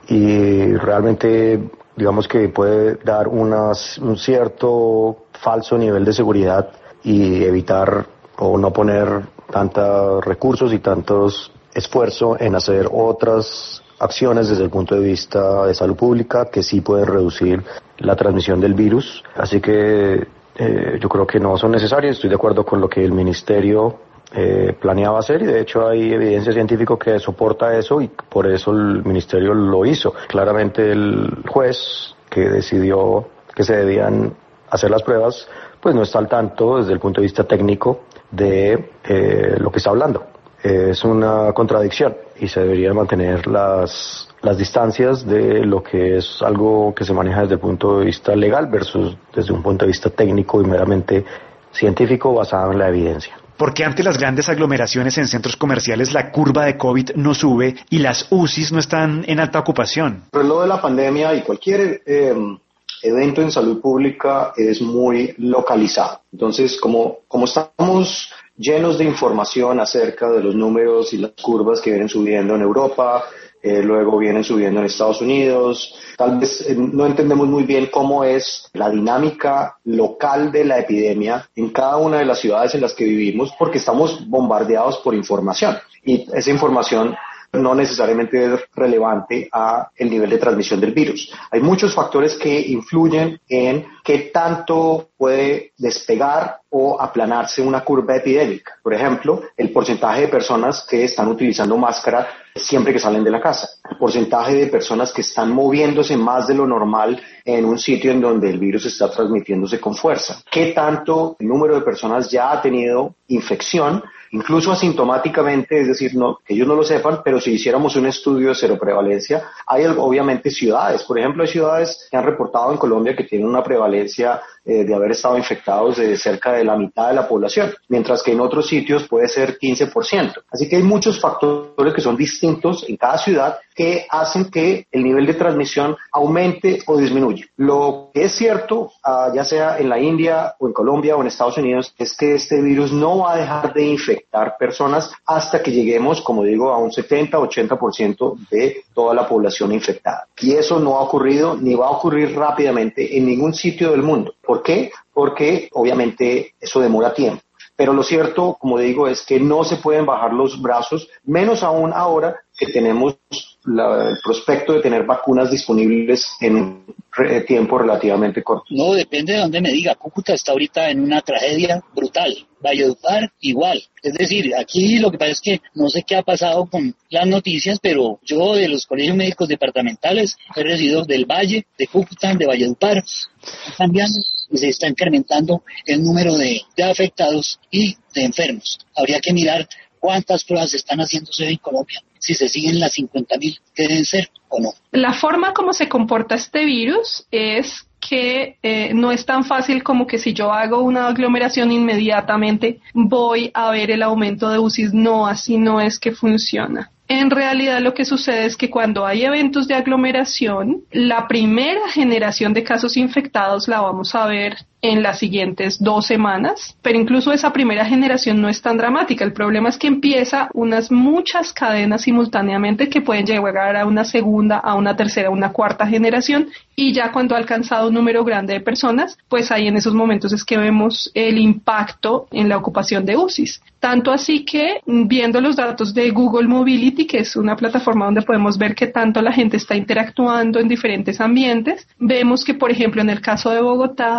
y realmente digamos que puede dar unas, un cierto falso nivel de seguridad y evitar o no poner tantos recursos y tantos esfuerzo en hacer otras acciones desde el punto de vista de salud pública que sí pueden reducir la transmisión del virus. Así que eh, yo creo que no son necesarias. Estoy de acuerdo con lo que el ministerio eh, planeaba hacer y de hecho hay evidencia científica que soporta eso y por eso el ministerio lo hizo. Claramente el juez que decidió que se debían hacer las pruebas pues no está al tanto desde el punto de vista técnico de eh, lo que está hablando. Es una contradicción y se deberían mantener las, las distancias de lo que es algo que se maneja desde el punto de vista legal versus desde un punto de vista técnico y meramente científico basado en la evidencia. Porque ante las grandes aglomeraciones en centros comerciales la curva de COVID no sube y las U C Is no están en alta ocupación. Pero lo de la pandemia y cualquier eh, evento en salud pública es muy localizado. Entonces, como, como estamos llenos de información acerca de los números y las curvas que vienen subiendo en Europa, eh, luego vienen subiendo en Estados Unidos. Tal vez eh, no entendemos muy bien cómo es la dinámica local de la epidemia en cada una de las ciudades en las que vivimos, porque estamos bombardeados por información y esa información no necesariamente es relevante a el nivel de transmisión del virus. Hay muchos factores que influyen en qué tanto puede despegar o aplanarse una curva epidémica. Por ejemplo, el porcentaje de personas que están utilizando máscara siempre que salen de la casa, el porcentaje de personas que están moviéndose más de lo normal en un sitio en donde el virus está transmitiéndose con fuerza, qué tanto el número de personas ya ha tenido infección, incluso asintomáticamente, es decir, no, que ellos no lo sepan, pero si hiciéramos un estudio de seroprevalencia, hay obviamente ciudades, por ejemplo, hay ciudades que han reportado en Colombia que tienen una prevalencia eh, de haber estado infectados de cerca de la mitad de la población, mientras que en otros sitios puede ser quince por ciento. Así que hay muchos factores que son distintos en cada ciudad que hacen que el nivel de transmisión aumente o disminuya. Lo que es cierto, uh, ya sea en la India o en Colombia o en Estados Unidos, es que este virus no va a dejar de infectar personas hasta que lleguemos, como digo, a un setenta a ochenta por ciento de toda la población infectada. Y eso no ha ocurrido ni va a ocurrir rápidamente en ningún sitio del mundo. ¿Por qué? Porque obviamente eso demora tiempo. Pero lo cierto, como digo, es que no se pueden bajar los brazos, menos aún ahora que tenemos la, el prospecto de tener vacunas disponibles en un re, tiempo relativamente corto. No, depende de dónde me diga. Cúcuta está ahorita en una tragedia brutal. Valledupar igual. Es decir, aquí lo que pasa es que no sé qué ha pasado con las noticias, pero yo de los colegios médicos departamentales he recibido del Valle, de Cúcuta, de Valledupar, están cambiando y se está incrementando el número de, de afectados y de enfermos. Habría que mirar cuántas pruebas están haciéndose en Colombia, si se siguen las cincuenta mil que deben ser o no. La forma como se comporta este virus es que eh, no es tan fácil como que si yo hago una aglomeración inmediatamente voy a ver el aumento de U C Is. No, así no es que funciona. En realidad lo que sucede es que cuando hay eventos de aglomeración, la primera generación de casos infectados la vamos a ver en las siguientes dos semanas, pero incluso esa primera generación no es tan dramática. El problema es que empieza unas muchas cadenas simultáneamente que pueden llegar a una segunda, a una tercera, a una cuarta generación, y ya cuando ha alcanzado un número grande de personas, pues ahí en esos momentos es que vemos el impacto en la ocupación de U C Is. Tanto así que, viendo los datos de Google Mobility, que es una plataforma donde podemos ver qué tanto la gente está interactuando en diferentes ambientes, vemos que, por ejemplo, en el caso de Bogotá, a partir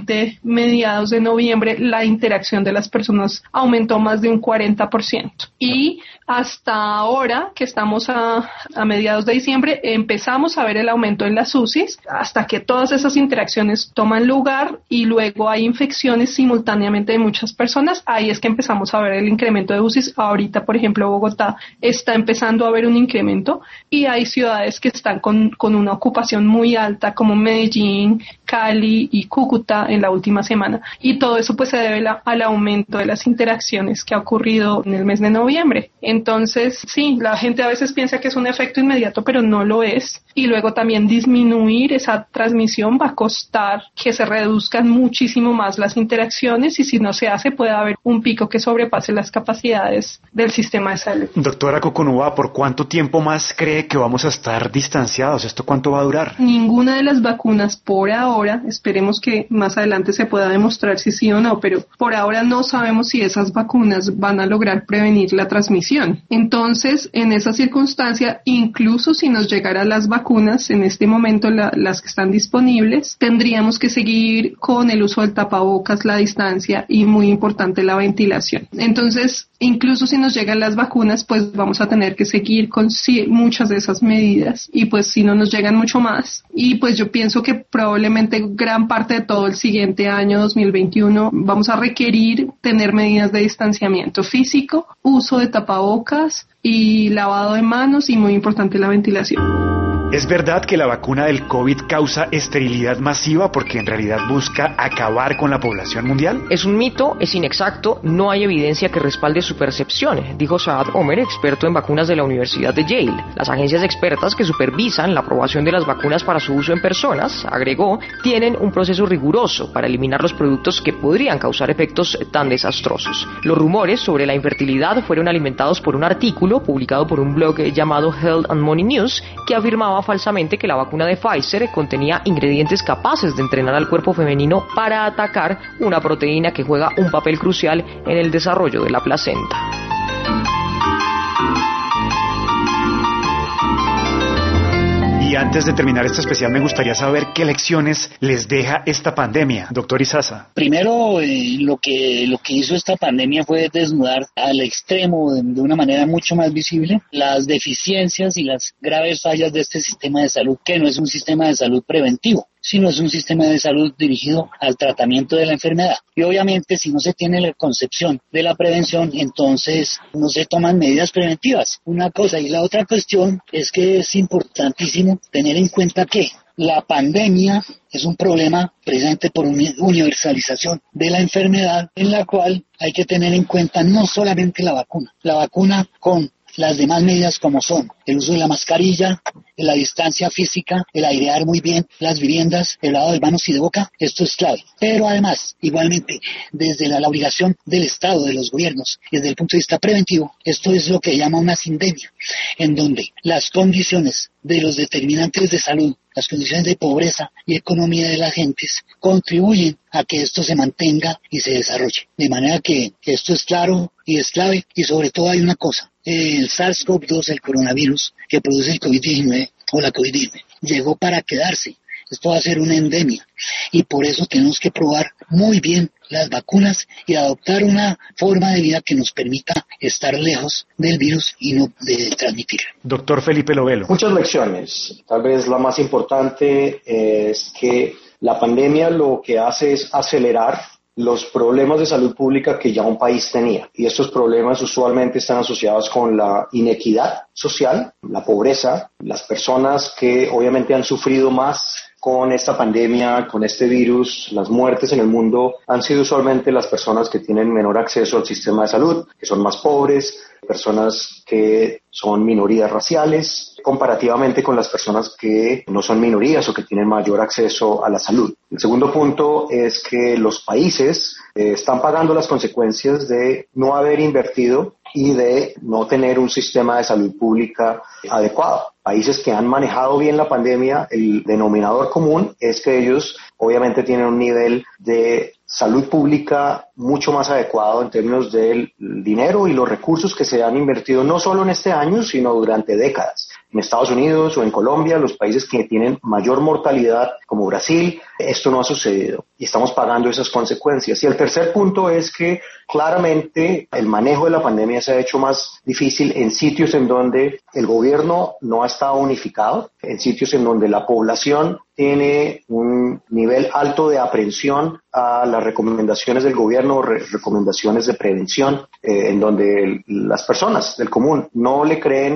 aproximadamente mediados de noviembre, la interacción de las personas aumentó más de un cuarenta por ciento. Y hasta ahora, que estamos a, a mediados de diciembre, empezamos a ver el aumento en las U C Is, hasta que todas esas interacciones toman lugar y luego hay infecciones simultáneamente de muchas personas. Ahí es que empezamos a ver el incremento de U C Is. Ahorita, por ejemplo, Bogotá está empezando a ver un incremento y hay ciudades que están con, con una ocupación muy alta, como Medellín, Cali y Cúcuta en la última semana. Y todo eso pues se debe la, al aumento de las interacciones que ha ocurrido en el mes de noviembre. Entonces, sí, la gente a veces piensa que es un efecto inmediato, pero no lo es. Y luego también disminuir esa transmisión va a costar que se reduzcan muchísimo más las interacciones, y si no se hace puede haber un pico que sobrepase las capacidades del sistema de salud. Doctora Coconúa, ¿por cuánto tiempo más cree que vamos a estar distanciados? ¿Esto cuánto va a durar? Ninguna de las vacunas por ahora, esperemos que más adelante se pueda demostrar si sí o no, pero por ahora no sabemos si esas vacunas van a lograr prevenir la transmisión. Entonces, en esa circunstancia, incluso si nos llegaran las vacunas, en este momento la, las que están disponibles, tendríamos que seguir con el uso del tapabocas, la distancia y, muy importante, la ventilación. Entonces, incluso si nos llegan las vacunas, pues vamos a tener que seguir con sí, muchas de esas medidas, y pues si no nos llegan mucho más. Y pues yo pienso que probablemente gran parte de todo el siguiente año dos mil veintiuno vamos a requerir tener medidas de distanciamiento físico, uso de tapabocas y lavado de manos, y muy importante la ventilación. ¿Es verdad que la vacuna del COVID causa esterilidad masiva porque en realidad busca acabar con la población mundial? Es un mito, es inexacto, no hay evidencia que respalde su percepción, dijo Saad Omer, experto en vacunas de la Universidad de Yale. Las agencias expertas que supervisan la aprobación de las vacunas para su uso en personas, agregó, tienen un proceso riguroso para eliminar los productos que podrían causar efectos tan desastrosos. Los rumores sobre la infertilidad fueron alimentados por un artículo publicado por un blog llamado Health and Money News, que afirmaba falsamente que la vacuna de Pfizer contenía ingredientes capaces de entrenar al cuerpo femenino para atacar una proteína que juega un papel crucial en el desarrollo de la placenta. Y antes de terminar este especial, me gustaría saber qué lecciones les deja esta pandemia, doctor Izaza. Primero, eh, lo que lo que hizo esta pandemia fue desnudar al extremo, de, de una manera mucho más visible, las deficiencias y las graves fallas de este sistema de salud, que no es un sistema de salud preventivo, sino es un sistema de salud dirigido al tratamiento de la enfermedad. Y obviamente, si no se tiene la concepción de la prevención, entonces no se toman medidas preventivas. Una cosa, y la otra cuestión es que es importantísimo tener en cuenta que la pandemia es un problema precisamente por una universalización de la enfermedad, en la cual hay que tener en cuenta no solamente la vacuna, la vacuna con las demás medidas como son el uso de la mascarilla, la distancia física, el airear muy bien las viviendas, el lavado de manos y de boca. Esto es clave. Pero además, igualmente, desde la, la obligación del Estado, de los gobiernos, desde el punto de vista preventivo, esto es lo que llama una sindemia, en donde las condiciones de los determinantes de salud, las condiciones de pobreza y economía de las gentes contribuyen a que esto se mantenga y se desarrolle. De manera que esto es claro y es clave, y sobre todo hay una cosa: el SARS-CoV dos, el coronavirus que produce el COVID diecinueve o la COVID diecinueve, llegó para quedarse. Esto va a ser una endemia, y por eso tenemos que probar muy bien las vacunas y adoptar una forma de vida que nos permita estar lejos del virus y no de transmitirlo. Doctor Felipe Lovelo. Muchas lecciones. Tal vez la más importante es que la pandemia lo que hace es acelerar los problemas de salud pública que ya un país tenía. Y estos problemas usualmente están asociados con la inequidad social, la pobreza, las personas que obviamente han sufrido más con esta pandemia, con este virus. Las muertes en el mundo han sido usualmente las personas que tienen menor acceso al sistema de salud, que son más pobres, personas que son minorías raciales, comparativamente con las personas que no son minorías o que tienen mayor acceso a la salud. El segundo punto es que los países eh, están pagando las consecuencias de no haber invertido y de no tener un sistema de salud pública adecuado. Países que han manejado bien la pandemia, el denominador común es que ellos obviamente tienen un nivel de salud pública mucho más adecuado en términos del dinero y los recursos que se han invertido no solo en este año, sino durante décadas. en Estados Unidos o en Colombia, los países que tienen mayor mortalidad como Brasil, esto no ha sucedido y estamos pagando esas consecuencias. Y el tercer punto es que claramente el manejo de la pandemia se ha hecho más difícil en sitios en donde el gobierno no ha estado unificado, en sitios en donde la población tiene un nivel alto de aprehensión a las recomendaciones del gobierno, re- recomendaciones de prevención, eh, en donde el, las personas del común no le creen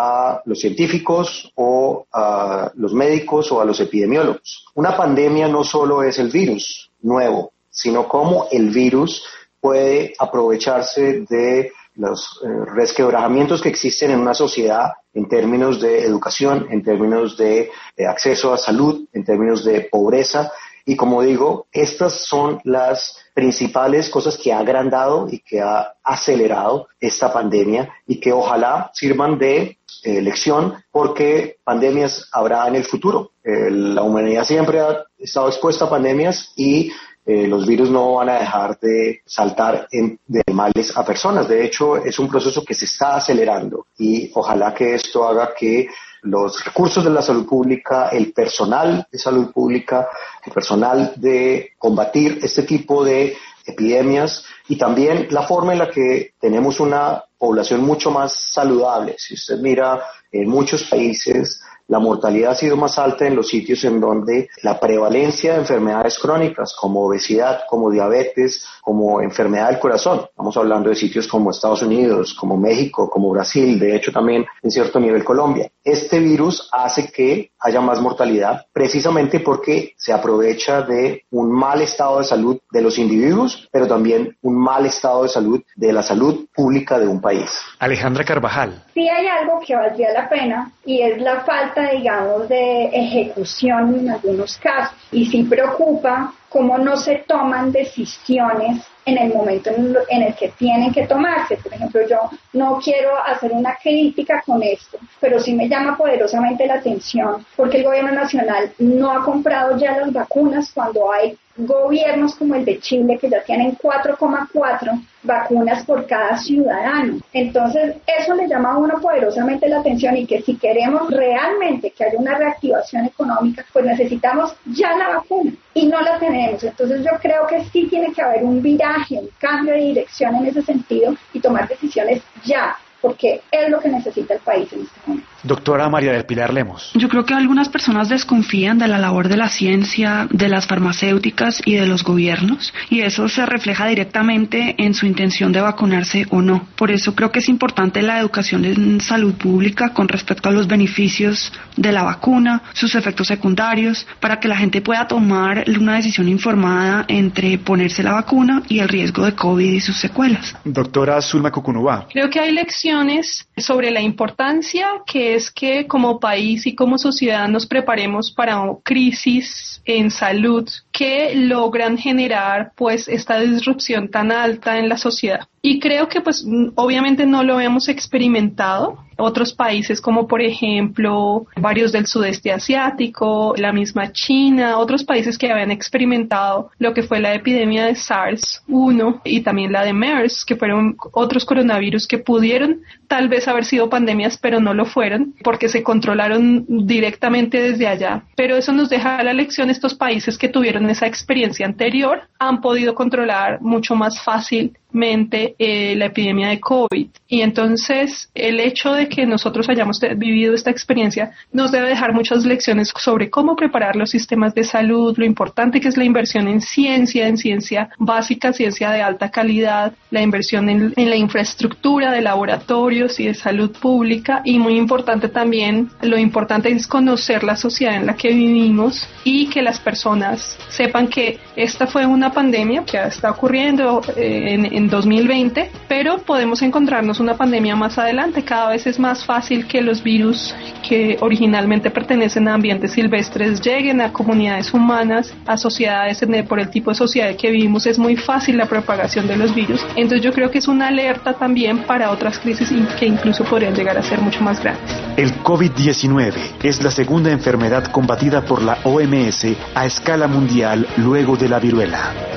a los científicos o a los médicos o a los epidemiólogos. Una pandemia no solo es el virus nuevo, sino cómo el virus puede aprovecharse de los eh, resquebrajamientos que existen en una sociedad en términos de educación, en términos de eh, acceso a salud, en términos de pobreza. Y como digo, estas son las principales cosas que ha agrandado y que ha acelerado esta pandemia y que ojalá sirvan de eh, lección, porque pandemias habrá en el futuro. Eh, la humanidad siempre ha estado expuesta a pandemias y Eh, los virus no van a dejar de saltar en, de males a personas. De hecho, es un proceso que se está acelerando y ojalá que esto haga que los recursos de la salud pública, el personal de salud pública, el personal de combatir este tipo de epidemias y también la forma en la que tenemos una población mucho más saludable. Si usted mira en muchos países, la mortalidad ha sido más alta en los sitios en donde la prevalencia de enfermedades crónicas como obesidad, como diabetes, como enfermedad del corazón. Estamos hablando de sitios como Estados Unidos, como México, como Brasil, de hecho también en cierto nivel Colombia. Este virus hace que haya más mortalidad precisamente porque se aprovecha de un mal estado de salud de los individuos, pero también un mal estado de salud de la salud pública de un país. Alejandra Carvajal. Sí hay algo que valdría la pena y es la falta, digamos, de ejecución en algunos casos. Y sí preocupa cómo no se toman decisiones en el momento en el que tienen que tomarse. Por ejemplo, yo no quiero hacer una crítica con esto, pero sí me llama poderosamente la atención porque el gobierno nacional no ha comprado ya las vacunas cuando hay gobiernos como el de Chile que ya tienen cuatro coma cuatro vacunas por cada ciudadano. Entonces, eso le llama a uno poderosamente la atención y que si queremos realmente que haya una reactivación económica, pues necesitamos ya la vacuna y no la tenemos. Entonces, yo creo que sí tiene que haber un viraje, un cambio de dirección en ese sentido y tomar decisiones ya, porque es lo que necesita el país en este momento. Doctora María del Pilar Lemos. Yo creo que algunas personas desconfían de la labor de la ciencia, de las farmacéuticas y de los gobiernos, y eso se refleja directamente en su intención de vacunarse o no. Por eso creo que es importante la educación en salud pública con respecto a los beneficios de la vacuna, sus efectos secundarios, para que la gente pueda tomar una decisión informada entre ponerse la vacuna y el riesgo de COVID y sus secuelas. Doctora Zulma Cucunubá. Creo que hay lecciones sobre la importancia que es que como país y como sociedad nos preparemos para crisis en salud que logran generar pues esta disrupción tan alta en la sociedad. Y creo que pues obviamente no lo hemos experimentado. Otros países como por ejemplo varios del sudeste asiático, la misma China, otros países que habían experimentado lo que fue la epidemia de SARS uno y también la de MERS, que fueron otros coronavirus que pudieron tal vez haber sido pandemias pero no lo fueron porque se controlaron directamente desde allá. Pero eso nos deja la lección: estos países que tuvieron esa experiencia anterior han podido controlar mucho más fácilmente eh, la epidemia de COVID. Y entonces el hecho de que nosotros hayamos vivido esta experiencia nos debe dejar muchas lecciones sobre cómo preparar los sistemas de salud, lo importante que es la inversión en ciencia, en ciencia básica, ciencia de alta calidad, la inversión en, en la infraestructura de laboratorios y de salud pública, y muy importante también, lo importante es conocer la sociedad en la que vivimos y que las personas sepan que esta fue una pandemia que está ocurriendo eh, en, en dos mil veinte, pero podemos encontrarnos una pandemia más adelante. Cada vez es más fácil que los virus que originalmente pertenecen a ambientes silvestres lleguen a comunidades humanas, a sociedades. Por el tipo de sociedad que vivimos es muy fácil la propagación de los virus. Entonces yo creo que es una alerta también para otras crisis que incluso podrían llegar a ser mucho más grandes. El COVID diecinueve es la segunda enfermedad combatida por la O M S a escala mundial luego de la viruela.